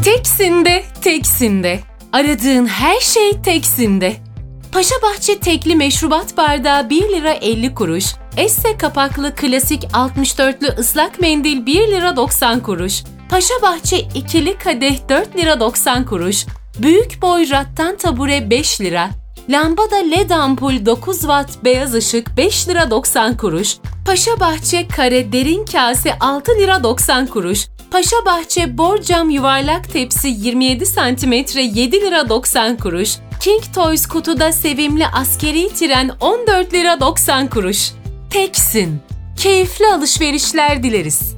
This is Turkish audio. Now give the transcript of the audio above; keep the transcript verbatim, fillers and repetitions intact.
Teksin'de, Teksin'de. Aradığın her şey Teksin'de. Paşabahçe tekli meşrubat bardağı bir lira elli kuruş. Esse kapaklı klasik altmış dörtlü ıslak mendil bir lira doksan kuruş. Paşabahçe ikili kadeh dört lira doksan kuruş. Büyük boy rattan tabure beş lira. Lambada led ampul dokuz watt beyaz ışık beş lira doksan kuruş. Paşabahçe kare derin kase altı lira doksan kuruş. Paşabahçe borcam yuvarlak tepsi yirmi yedi santimetre yedi lira doksan kuruş. King Toys kutuda sevimli askeri tren on dört lira doksan kuruş. Teksin. Keyifli alışverişler dileriz.